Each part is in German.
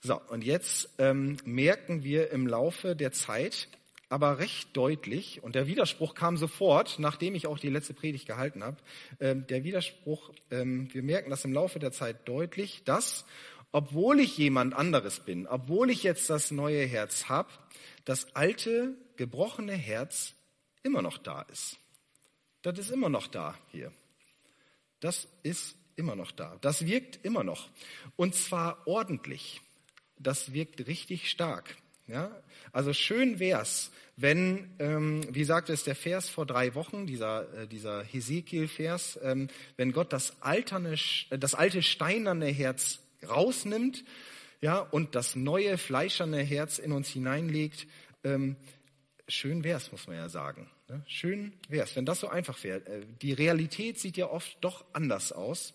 So, und jetzt merken wir im Laufe der Zeit aber recht deutlich, und der Widerspruch kam sofort, nachdem ich auch die letzte Predigt gehalten habe, der Widerspruch, wir merken das im Laufe der Zeit deutlich, dass, obwohl ich jemand anderes bin, obwohl ich jetzt das neue Herz habe, das alte, gebrochene Herz immer noch da ist. Das ist immer noch da hier. Das ist immer noch da. Das wirkt immer noch. Und zwar ordentlich. Das wirkt richtig stark. Ja? Also schön wär's, wenn, wie sagte es der Vers vor 3 Wochen, dieser Hesekiel-Vers, wenn Gott das alte steinerne Herz rausnimmt, ja, und das neue fleischerne Herz in uns hineinlegt. Schön wär's, muss man ja sagen. Ne? Schön wär's, wenn das so einfach wäre. Die Realität sieht ja oft doch anders aus.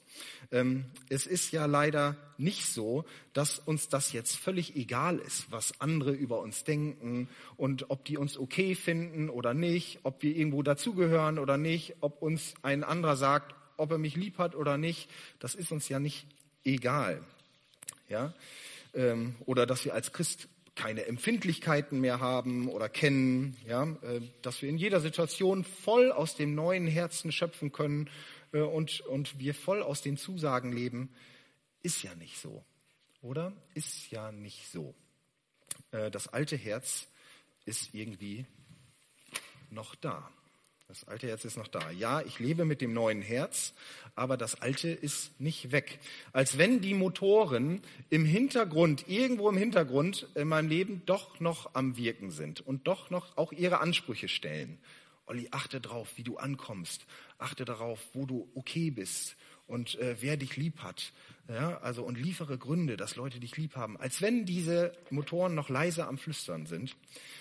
Es ist ja leider nicht so, dass uns das jetzt völlig egal ist, was andere über uns denken und ob die uns okay finden oder nicht, ob wir irgendwo dazugehören oder nicht, ob uns ein anderer sagt, ob er mich lieb hat oder nicht. Das ist uns ja nicht egal. Ja? Oder dass wir als Christ keine Empfindlichkeiten mehr haben oder kennen, ja, dass wir in jeder Situation voll aus dem neuen Herzen schöpfen können und wir voll aus den Zusagen leben, ist ja nicht so, oder? Ist ja nicht so. Das alte Herz ist irgendwie noch da. Das alte Herz ist noch da. Ja, ich lebe mit dem neuen Herz, aber das alte ist nicht weg. Als wenn die Motoren irgendwo im Hintergrund in meinem Leben doch noch am Wirken sind und doch noch auch ihre Ansprüche stellen. Olli, achte drauf, wie du ankommst. Achte darauf, wo du okay bist und wer dich lieb hat. Ja, also und liefere Gründe, dass Leute dich lieb haben. Als wenn diese Motoren noch leise am Flüstern sind.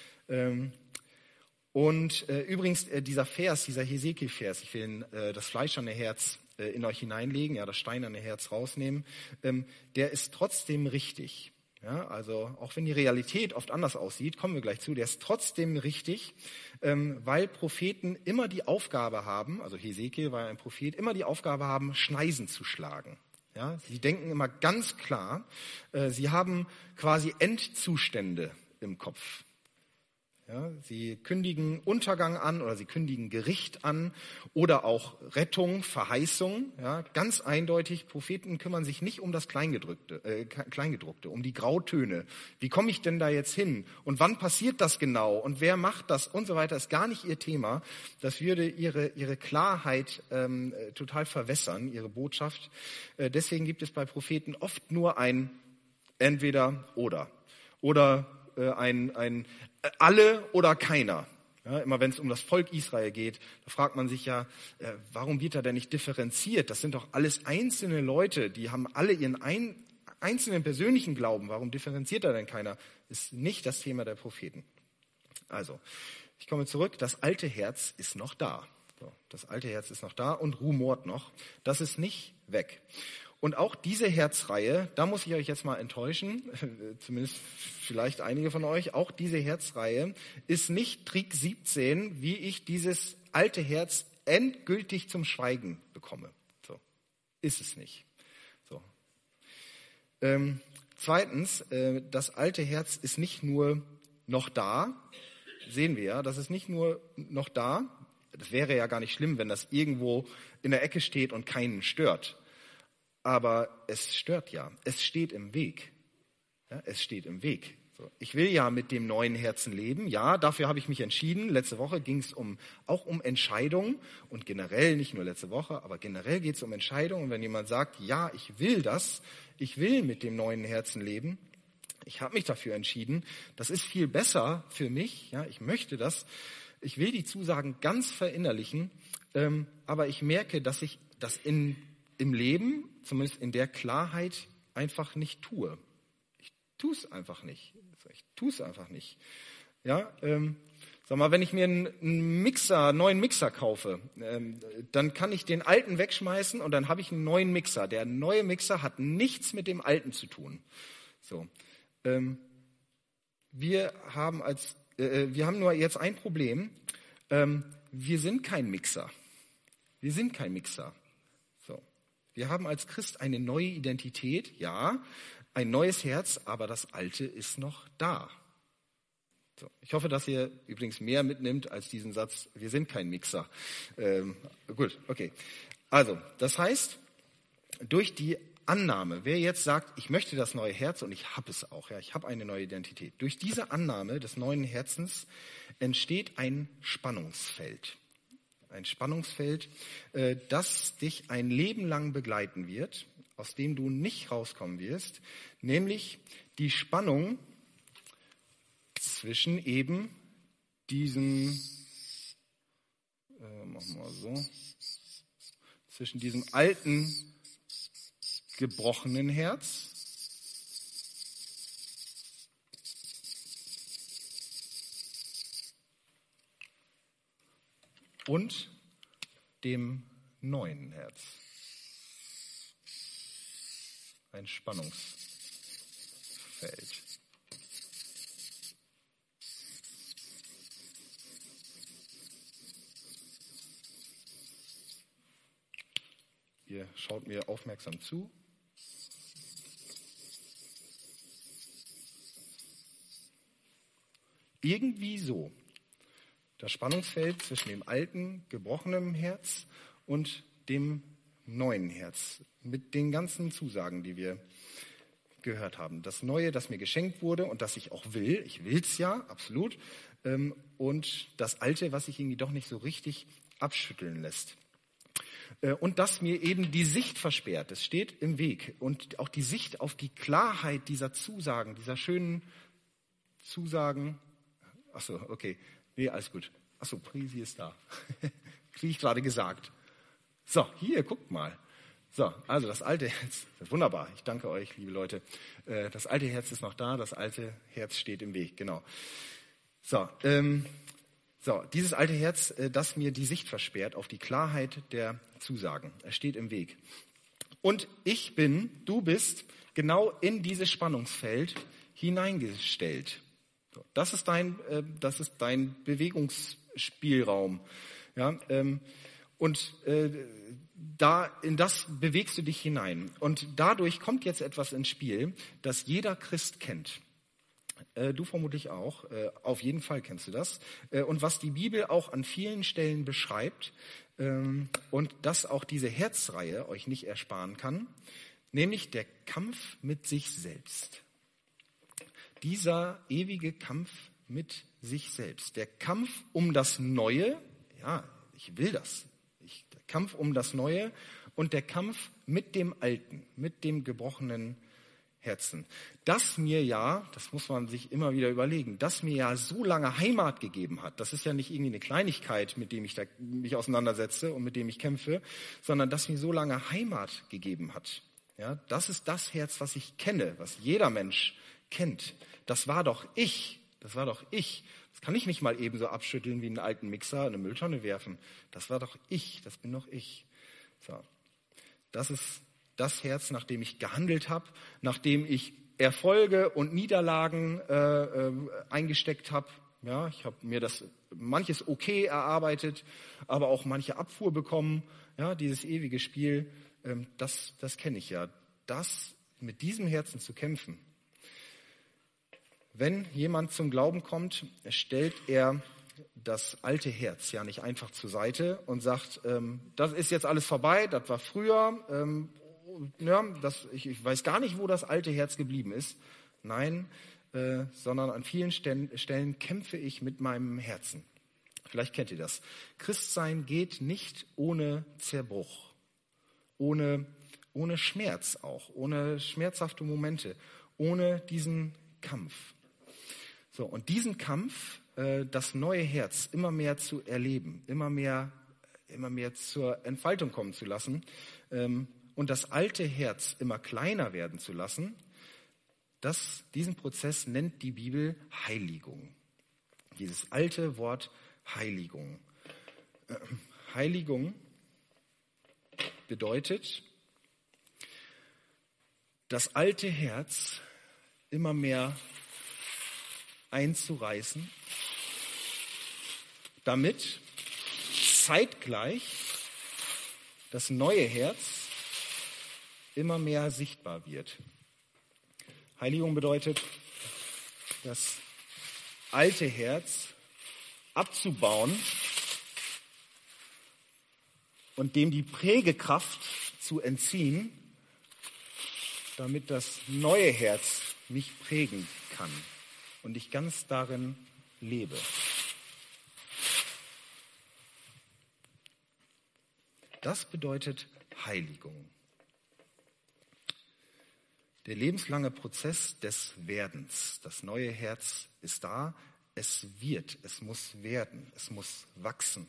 Und übrigens, dieser Hesekiel-Vers, ich will das fleischerne Herz in euch hineinlegen, ja, das steinerne Herz rausnehmen, der ist trotzdem richtig. Ja, also auch wenn die Realität oft anders aussieht, kommen wir gleich zu, der ist trotzdem richtig, weil Propheten immer die Aufgabe haben, also Hesekiel war ja ein Prophet, immer die Aufgabe haben, Schneisen zu schlagen. Ja, sie denken immer ganz klar, sie haben quasi Endzustände im Kopf. Ja, sie kündigen Untergang an oder sie kündigen Gericht an oder auch Rettung, Verheißung. Ja, ganz eindeutig, Propheten kümmern sich nicht um das Kleingedruckte, um die Grautöne. Wie komme ich denn da jetzt hin? Und wann passiert das genau? Und wer macht das? Und so weiter, ist gar nicht ihr Thema. Das würde ihre Klarheit total verwässern, ihre Botschaft. Deswegen gibt es bei Propheten oft nur ein Entweder-Oder. Oder ein alle oder keiner. Ja, immer wenn es um das Volk Israel geht, da fragt man sich ja, warum wird da denn nicht differenziert? Das sind doch alles einzelne Leute, die haben alle ihren einzelnen persönlichen Glauben. Warum differenziert da denn keiner? Ist nicht das Thema der Propheten. Also, ich komme zurück, das alte Herz ist noch da. So, das alte Herz ist noch da und rumort noch. Das ist nicht weg. Und auch diese Herzreihe, da muss ich euch jetzt mal enttäuschen, zumindest vielleicht einige von euch, auch diese Herzreihe ist nicht Trick 17, wie ich dieses alte Herz endgültig zum Schweigen bekomme. So, ist es nicht. So. Zweitens, das alte Herz ist nicht nur noch da, sehen wir ja, das ist nicht nur noch da, das wäre ja gar nicht schlimm, wenn das irgendwo in der Ecke steht und keinen stört. Aber es stört ja. Es steht im Weg. Ja, es steht im Weg. So. Ich will ja mit dem neuen Herzen leben. Ja, dafür habe ich mich entschieden. Letzte Woche ging es auch um Entscheidungen. Und generell, nicht nur letzte Woche, aber generell geht es um Entscheidungen. Und wenn jemand sagt, ja, ich will das, ich will mit dem neuen Herzen leben, ich habe mich dafür entschieden, das ist viel besser für mich. Ja, ich möchte das. Ich will die Zusagen ganz verinnerlichen. Aber ich merke, dass ich das im Leben, zumindest in der Klarheit, einfach nicht tue. Ich tue es einfach nicht. Ich tue es einfach nicht. Ja, sag mal, wenn ich mir einen neuen Mixer kaufe, dann kann ich den alten wegschmeißen und dann habe ich einen neuen Mixer. Der neue Mixer hat nichts mit dem alten zu tun. So, wir haben nur jetzt ein Problem. Wir sind kein Mixer. Wir sind kein Mixer. Wir haben als Christ eine neue Identität, ja, ein neues Herz, aber das alte ist noch da. So, ich hoffe, dass ihr übrigens mehr mitnimmt als diesen Satz, wir sind kein Mixer. Gut, okay. Also, das heißt, durch die Annahme, wer jetzt sagt, ich möchte das neue Herz und ich habe es auch, ja, ich habe eine neue Identität. Durch diese Annahme des neuen Herzens entsteht ein Spannungsfeld. Ein Spannungsfeld, das dich ein Leben lang begleiten wird, aus dem du nicht rauskommen wirst, nämlich die Spannung zwischen eben diesem, machen wir mal so, zwischen diesem alten, gebrochenen Herz und dem neuen Herz. Ein Spannungsfeld. Ihr schaut mir aufmerksam zu. Irgendwie so. Das Spannungsfeld zwischen dem alten, gebrochenen Herz und dem neuen Herz. Mit den ganzen Zusagen, die wir gehört haben. Das Neue, das mir geschenkt wurde und das ich auch will. Ich will es ja, absolut. Und das Alte, was sich irgendwie doch nicht so richtig abschütteln lässt. Und das mir eben die Sicht versperrt. Es steht im Weg. Und auch die Sicht auf die Klarheit dieser Zusagen, dieser schönen Zusagen. Achso, okay. Nee, alles gut. Achso, Prisi ist da. Kriege ich gerade gesagt. So, hier, guckt mal. So, also das alte Herz, das ist wunderbar. Ich danke euch, liebe Leute. Das alte Herz ist noch da, das alte Herz steht im Weg, genau. So, dieses alte Herz, das mir die Sicht versperrt auf die Klarheit der Zusagen. Es steht im Weg. Und du bist genau in dieses Spannungsfeld hineingestellt. So, das ist dein Bewegungsspielraum. Ja, in das bewegst du dich hinein. Und dadurch kommt jetzt etwas ins Spiel, das jeder Christ kennt. Du vermutlich auch. Auf jeden Fall kennst du das. Und was die Bibel auch an vielen Stellen beschreibt und das auch diese Herzreihe euch nicht ersparen kann, nämlich der Kampf mit sich selbst. Dieser ewige Kampf mit sich selbst. Der Kampf um das Neue, ja, ich will das. Der Kampf um das Neue und der Kampf mit dem Alten, mit dem gebrochenen Herzen. Das mir ja, das muss man sich immer wieder überlegen, das mir ja so lange Heimat gegeben hat. Das ist ja nicht irgendwie eine Kleinigkeit, mit dem ich mich auseinandersetze und mit dem ich kämpfe, sondern das mir so lange Heimat gegeben hat. Ja, das ist das Herz, was ich kenne, was jeder Mensch kennt. Das war doch ich. Das kann ich nicht mal eben so abschütteln wie einen alten Mixer in eine Mülltonne werfen. Das war doch ich, das bin doch ich. So. Das ist das Herz, nach dem ich gehandelt habe, nachdem ich Erfolge und Niederlagen eingesteckt habe. Ja, ich habe mir das manches okay erarbeitet, aber auch manche Abfuhr bekommen. Ja, dieses ewige Spiel, das kenne ich ja. Das mit diesem Herzen zu kämpfen. Wenn jemand zum Glauben kommt, stellt er das alte Herz ja nicht einfach zur Seite und sagt, das ist jetzt alles vorbei, das war früher, ich weiß gar nicht, wo das alte Herz geblieben ist. Nein, sondern an vielen Stellen kämpfe ich mit meinem Herzen. Vielleicht kennt ihr das. Christsein geht nicht ohne Zerbruch, ohne Schmerz auch, ohne schmerzhafte Momente, ohne diesen Kampf. So, und diesen Kampf, das neue Herz immer mehr zu erleben, immer mehr zur Entfaltung kommen zu lassen und das alte Herz immer kleiner werden zu lassen, diesen Prozess nennt die Bibel Heiligung. Dieses alte Wort Heiligung. Heiligung bedeutet, das alte Herz immer mehr einzureißen, damit zeitgleich das neue Herz immer mehr sichtbar wird. Heiligung bedeutet, das alte Herz abzubauen und dem die Prägekraft zu entziehen, damit das neue Herz mich prägen kann und ich ganz darin lebe. Das bedeutet Heiligung. Der lebenslange Prozess des Werdens. Das neue Herz ist da, es wird, es muss werden, es muss wachsen.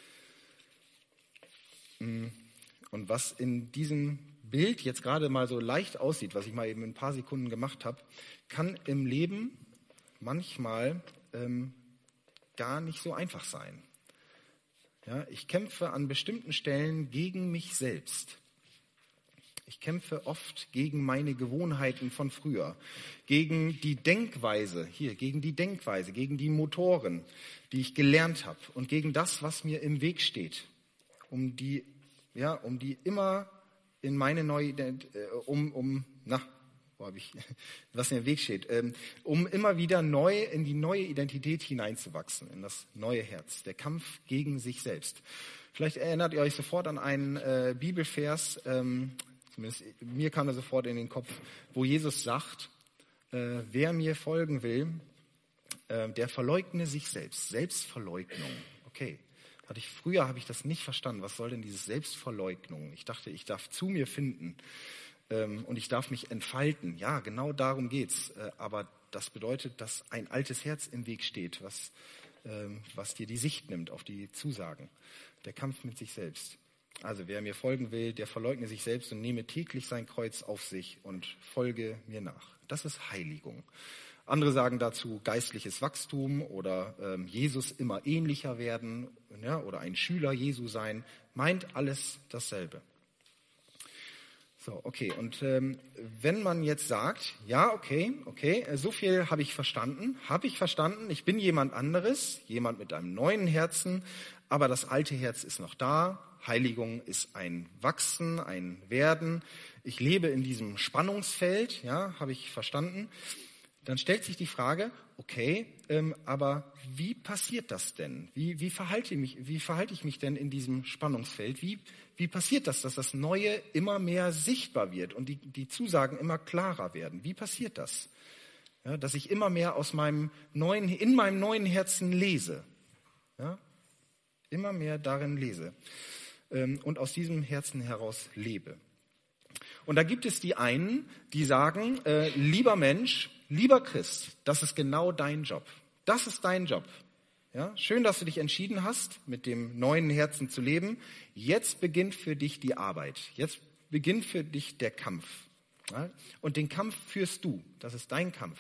Und was in diesem Bild jetzt gerade mal so leicht aussieht, was ich mal eben in ein paar Sekunden gemacht habe, kann im Leben manchmal gar nicht so einfach sein. Ja, ich kämpfe an bestimmten Stellen gegen mich selbst. Ich kämpfe oft gegen meine Gewohnheiten von früher, gegen die Denkweise, gegen die Motoren, die ich gelernt habe und gegen das, was mir im Weg steht, um die immer in meine neue was mir im Weg steht, um immer wieder neu in die neue Identität hineinzuwachsen, in das neue Herz, der Kampf gegen sich selbst. Vielleicht erinnert ihr euch sofort an einen Bibelvers, zumindest mir kam er sofort in den Kopf, wo Jesus sagt, wer mir folgen will, der verleugne sich selbst. Selbstverleugnung. Okay. Früher habe ich das nicht verstanden. Was soll denn diese Selbstverleugnung? Ich dachte, ich darf zu mir finden und ich darf mich entfalten. Ja, genau darum geht's. Aber das bedeutet, dass ein altes Herz im Weg steht, was dir die Sicht nimmt auf die Zusagen. Der Kampf mit sich selbst. Also wer mir folgen will, der verleugne sich selbst und nehme täglich sein Kreuz auf sich und folge mir nach. Das ist Heiligung. Andere sagen dazu geistliches Wachstum oder Jesus immer ähnlicher werden, ja, oder ein Schüler Jesu sein. Meint alles dasselbe. So, okay. Und wenn man jetzt sagt, ja, okay, so viel habe ich verstanden. Ich bin jemand anderes, jemand mit einem neuen Herzen, aber das alte Herz ist noch da. Heiligung ist ein Wachsen, ein Werden. Ich lebe in diesem Spannungsfeld, ja, habe ich verstanden. Dann stellt sich die Frage, okay, aber wie passiert das denn? Wie verhalte ich mich denn in diesem Spannungsfeld? Wie passiert das, dass das Neue immer mehr sichtbar wird und die Zusagen immer klarer werden? Wie passiert das? Ja, dass ich immer mehr in meinem neuen Herzen lese. Ja, immer mehr darin lese und aus diesem Herzen heraus lebe. Und da gibt es die einen, die sagen, lieber Mensch, lieber Christ, das ist genau dein Job. Das ist dein Job. Ja, schön, dass du dich entschieden hast, mit dem neuen Herzen zu leben. Jetzt beginnt für dich die Arbeit. Jetzt beginnt für dich der Kampf. Ja, und den Kampf führst du. Das ist dein Kampf.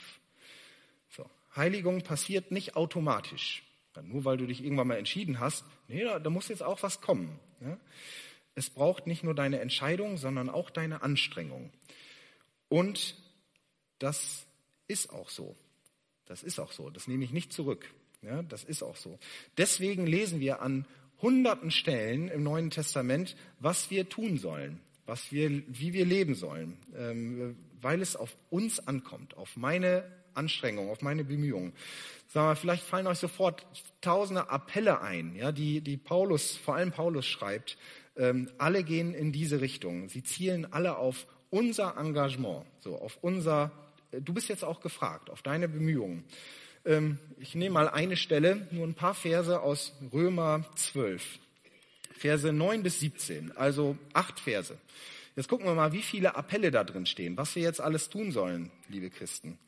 So. Heiligung passiert nicht automatisch. Ja, nur weil du dich irgendwann mal entschieden hast. Nee, da muss jetzt auch was kommen. Ja. Es braucht nicht nur deine Entscheidung, sondern auch deine Anstrengung. Und das ist auch so. Das nehme ich nicht zurück. Ja, das ist auch so. Deswegen lesen wir an hunderten Stellen im Neuen Testament, was wir tun sollen, wie wir leben sollen, weil es auf uns ankommt, auf meine Anstrengung, auf meine Bemühungen. Sagen wir, vielleicht fallen euch sofort tausende Appelle ein, ja, die vor allem Paulus schreibt. Alle gehen in diese Richtung. Sie zielen alle auf unser Engagement, so auf du bist jetzt auch gefragt, auf deine Bemühungen. Ich nehme mal eine Stelle, nur ein paar Verse aus Römer 12, Verse 9 bis 17, also 8 Verse. Jetzt gucken wir mal, wie viele Appelle da drin stehen, was wir jetzt alles tun sollen, liebe Christen.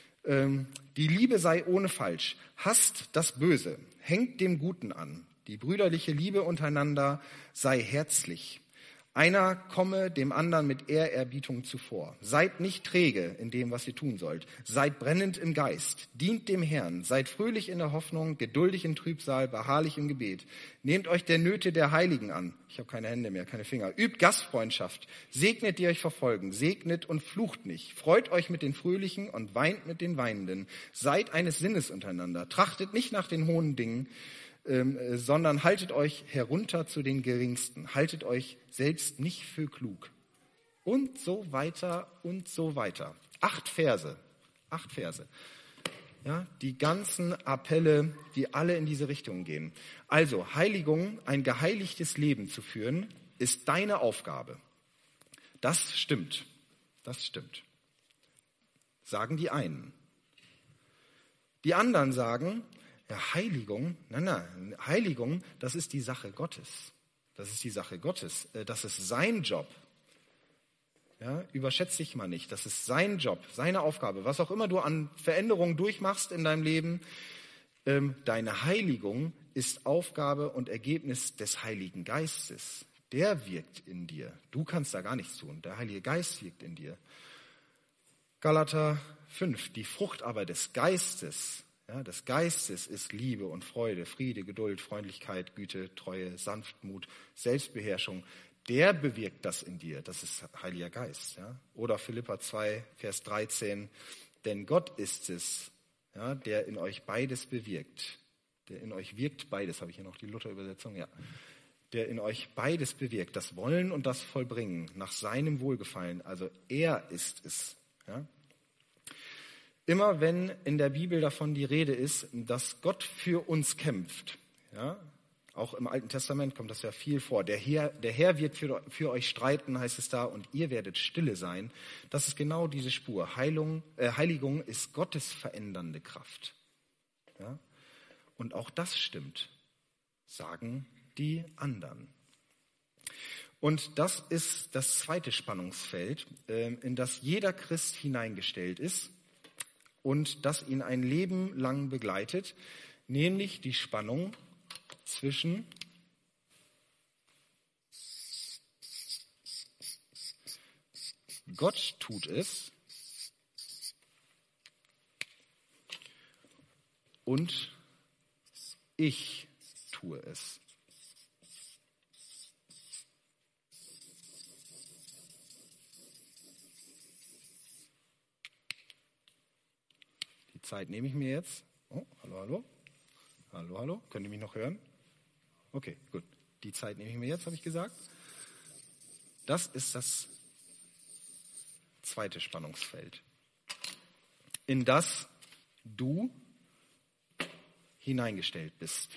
Die Liebe sei ohne Falsch, hasst das Böse, hängt dem Guten an. Die brüderliche Liebe untereinander sei herzlich. Einer komme dem anderen mit Ehrerbietung zuvor. Seid nicht träge in dem, was ihr tun sollt. Seid brennend im Geist. Dient dem Herrn. Seid fröhlich in der Hoffnung, geduldig in Trübsal, beharrlich im Gebet. Nehmt euch der Nöte der Heiligen an. Ich habe keine Hände mehr, keine Finger. Übt Gastfreundschaft. Segnet, die euch verfolgen. Segnet und flucht nicht. Freut euch mit den Fröhlichen und weint mit den Weinenden. Seid eines Sinnes untereinander. Trachtet nicht nach den hohen Dingen, sondern haltet euch herunter zu den Geringsten. Haltet euch selbst nicht für klug. Und so weiter und so weiter. 8 Verse. Ja, die ganzen Appelle, die alle in diese Richtung gehen. Also Heiligung, ein geheiligtes Leben zu führen, ist deine Aufgabe. Das stimmt. Sagen die einen. Die anderen sagen, ja, Heiligung, Heiligung, das ist die Sache Gottes. Das ist sein Job. Ja, überschätze dich mal nicht. Das ist sein Job, seine Aufgabe. Was auch immer du an Veränderungen durchmachst in deinem Leben, deine Heiligung ist Aufgabe und Ergebnis des Heiligen Geistes. Der wirkt in dir. Du kannst da gar nichts tun. Der Heilige Geist wirkt in dir. Galater 5, die Frucht aber des Geistes, ja, des Geistes ist Liebe und Freude, Friede, Geduld, Freundlichkeit, Güte, Treue, Sanftmut, Selbstbeherrschung. Der bewirkt das in dir. Das ist Heiliger Geist. Ja. Oder Philipper 2, Vers 13. Denn Gott ist es, ja, der in euch beides bewirkt. Der in euch wirkt beides. Habe ich hier noch die Luther-Übersetzung? Ja. Der in euch beides bewirkt. Das Wollen und das Vollbringen nach seinem Wohlgefallen. Also er ist es. Ja. Immer wenn in der Bibel davon die Rede ist, dass Gott für uns kämpft, ja, auch im Alten Testament kommt das ja viel vor. Der Herr wird für euch streiten, heißt es da, und ihr werdet stille sein. Das ist genau diese Spur. Heiligung ist Gottes verändernde Kraft. Ja? Und auch das stimmt, sagen die anderen. Und das ist das zweite Spannungsfeld, in das jeder Christ hineingestellt ist und das ihn ein Leben lang begleitet, nämlich die Spannung zwischen Gott tut es und ich tue es. Die Zeit nehme ich mir jetzt. Oh, hallo. Hallo. Könnt ihr mich noch hören? Okay, gut. Die Zeit nehme ich mir jetzt, habe ich gesagt. Das ist das zweite Spannungsfeld, in das du hineingestellt bist.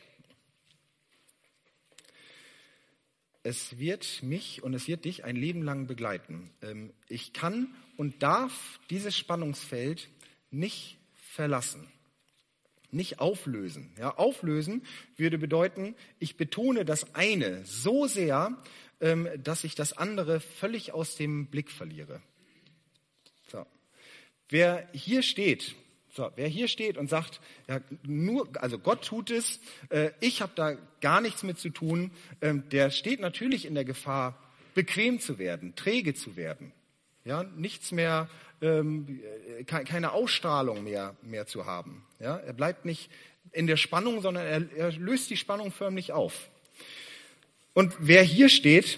Es wird mich und es wird dich ein Leben lang begleiten. Ich kann und darf dieses Spannungsfeld nicht verlassen. Nicht auflösen. Ja, auflösen würde bedeuten, ich betone das eine so sehr, dass ich das andere völlig aus dem Blick verliere. So. Wer hier steht und sagt, ja, also Gott tut es, ich habe da gar nichts mit zu tun, der steht natürlich in der Gefahr, bequem zu werden, träge zu werden. Ja, nichts mehr, keine Ausstrahlung mehr zu haben. Ja, er bleibt nicht in der Spannung, sondern er löst die Spannung förmlich auf. Und wer hier steht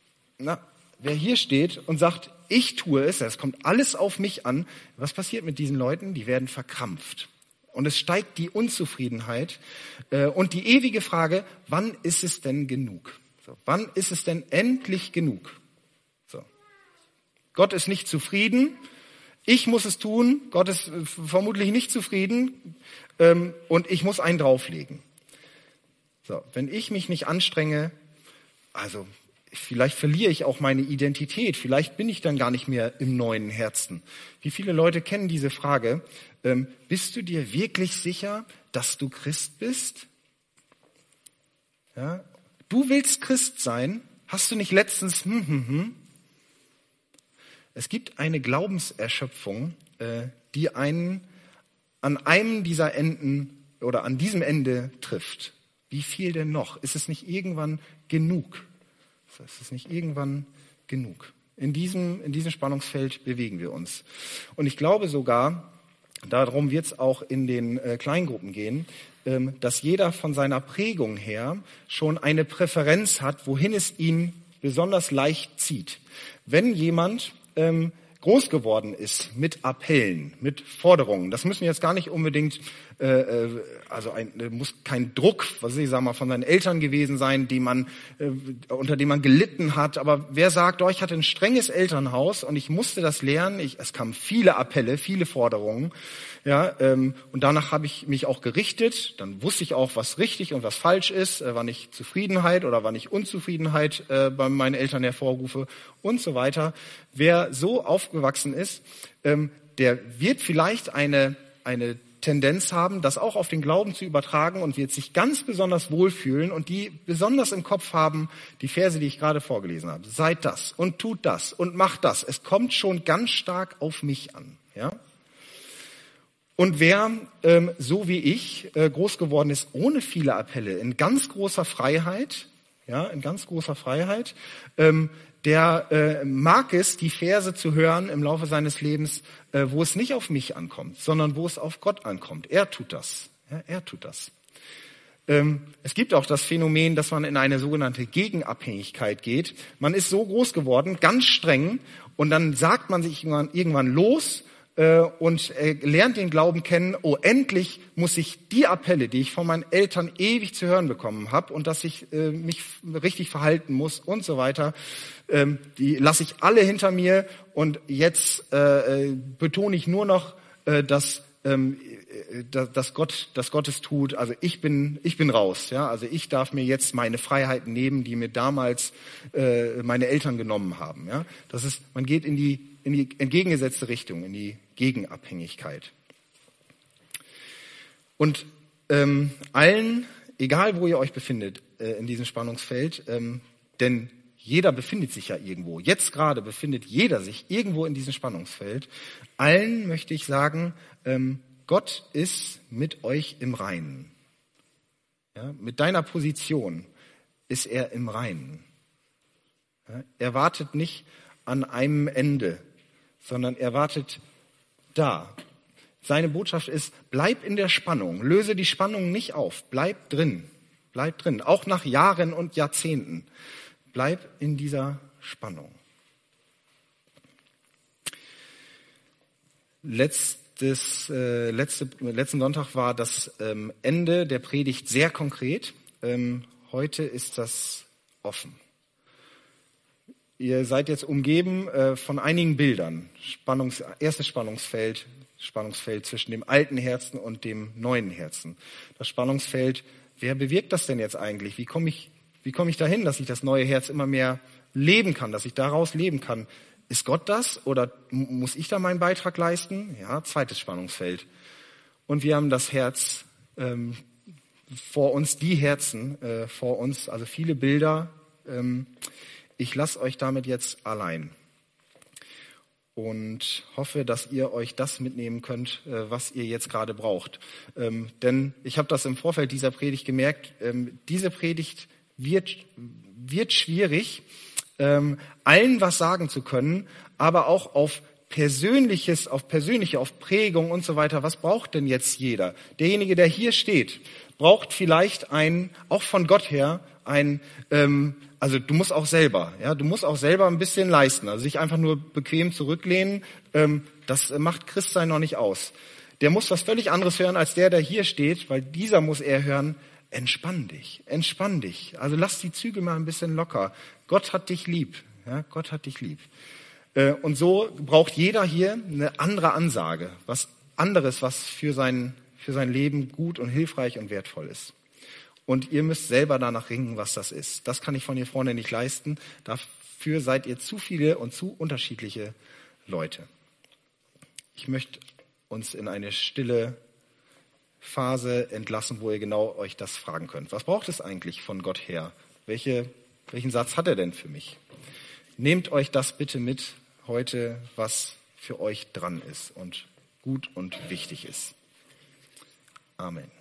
und sagt, ich tue es, das kommt alles auf mich an, was passiert mit diesen Leuten? Die werden verkrampft. Und es steigt die Unzufriedenheit und die ewige Frage, wann ist es denn genug? So, wann ist es denn endlich genug? So. Gott ist nicht zufrieden, ich muss es tun, Gott ist vermutlich nicht zufrieden und ich muss einen drauflegen. So, wenn ich mich nicht anstrenge, also vielleicht verliere ich auch meine Identität, vielleicht bin ich dann gar nicht mehr im neuen Herzen. Wie viele Leute kennen diese Frage, bist du dir wirklich sicher, dass du Christ bist? Ja? Du willst Christ sein, hast du nicht letztens Es gibt eine Glaubenserschöpfung, die einen an einem dieser Enden oder an diesem Ende trifft. Wie viel denn noch? Ist es nicht irgendwann genug? Ist es nicht irgendwann genug? In diesem Spannungsfeld bewegen wir uns. Und ich glaube sogar, darum wird es auch in den Kleingruppen gehen, dass jeder von seiner Prägung her schon eine Präferenz hat, wohin es ihn besonders leicht zieht. Wenn jemand groß geworden ist mit Appellen, mit Forderungen. Das müssen jetzt gar nicht unbedingt, muss kein Druck, von seinen Eltern gewesen sein, unter dem man gelitten hat. Aber wer sagt, ich hatte ein strenges Elternhaus und ich musste das lernen. Es kamen viele Appelle, viele Forderungen. Ja, und danach habe ich mich auch gerichtet. Dann wusste ich auch, was richtig und was falsch ist, wann ich Zufriedenheit oder wann ich Unzufriedenheit bei meinen Eltern hervorrufe und so weiter. Wer so aufgewachsen ist, der wird vielleicht eine Tendenz haben, das auch auf den Glauben zu übertragen und wird sich ganz besonders wohlfühlen und die besonders im Kopf haben, die Verse, die ich gerade vorgelesen habe. Seid das und tut das und macht das. Es kommt schon ganz stark auf mich an. Ja? Und wer, so wie ich, groß geworden ist, ohne viele Appelle, in ganz großer Freiheit, der mag es, die Verse zu hören im Laufe seines Lebens, wo es nicht auf mich ankommt, sondern wo es auf Gott ankommt. Er tut das. Ja, er tut das. Es gibt auch das Phänomen, dass man in eine sogenannte Gegenabhängigkeit geht. Man ist so groß geworden, ganz streng, und dann sagt man sich irgendwann los und lernt den Glauben kennen. Endlich muss ich die Appelle, die ich von meinen Eltern ewig zu hören bekommen habe, und dass ich mich richtig verhalten muss und so weiter, die lasse ich alle hinter mir, und jetzt betone ich nur noch, dass Gott es tut. Also ich bin raus. Ja? Also ich darf mir jetzt meine Freiheiten nehmen, die mir damals meine Eltern genommen haben. Ja? Man geht in die entgegengesetzte Richtung, in die Gegenabhängigkeit. Und allen, egal wo ihr euch befindet in diesem Spannungsfeld, denn jeder befindet sich ja irgendwo. Jetzt gerade befindet jeder sich irgendwo in diesem Spannungsfeld. Allen möchte ich sagen, Gott ist mit euch im Reinen. Ja, mit deiner Position ist er im Reinen. Ja, er wartet nicht an einem Ende, sondern er wartet da. Seine Botschaft ist, bleib in der Spannung, löse die Spannung nicht auf, bleib drin, auch nach Jahren und Jahrzehnten. Bleib in dieser Spannung. Letzten Sonntag war das Ende der Predigt sehr konkret. Heute ist das offen. Ihr seid jetzt umgeben von einigen Bildern. Erstes Spannungsfeld zwischen dem alten Herzen und dem neuen Herzen. Das Spannungsfeld, wer bewirkt das denn jetzt eigentlich? Wie komme ich dahin, dass ich das neue Herz immer mehr leben kann, dass ich daraus leben kann? Ist Gott das oder muss ich da meinen Beitrag leisten? Ja, zweites Spannungsfeld. Und wir haben das Herz vor uns, die Herzen vor uns, also viele Bilder. Ich lasse euch damit jetzt allein und hoffe, dass ihr euch das mitnehmen könnt, was ihr jetzt gerade braucht. Denn ich habe das im Vorfeld dieser Predigt gemerkt, diese Predigt wird schwierig, allen was sagen zu können, aber auch auf persönliche, auf Prägung und so weiter. Was braucht denn jetzt jeder? Derjenige, der hier steht, braucht vielleicht auch von Gott her also du musst auch selber ein bisschen leisten. Also sich einfach nur bequem zurücklehnen, das macht Christsein noch nicht aus. Der muss was völlig anderes hören als der hier steht, weil dieser muss eher hören, entspann dich. Also lass die Zügel mal ein bisschen locker. Gott hat dich lieb. Ja, Gott hat dich lieb. Und so braucht jeder hier eine andere Ansage, was anderes, was für sein Leben gut und hilfreich und wertvoll ist. Und ihr müsst selber danach ringen, was das ist. Das kann ich von hier vorne nicht leisten. Dafür seid ihr zu viele und zu unterschiedliche Leute. Ich möchte uns in eine stille Phase entlassen, wo ihr genau euch das fragen könnt. Was braucht es eigentlich von Gott her? Welchen Satz hat er denn für mich? Nehmt euch das bitte mit heute, was für euch dran ist und gut und wichtig ist. Amen.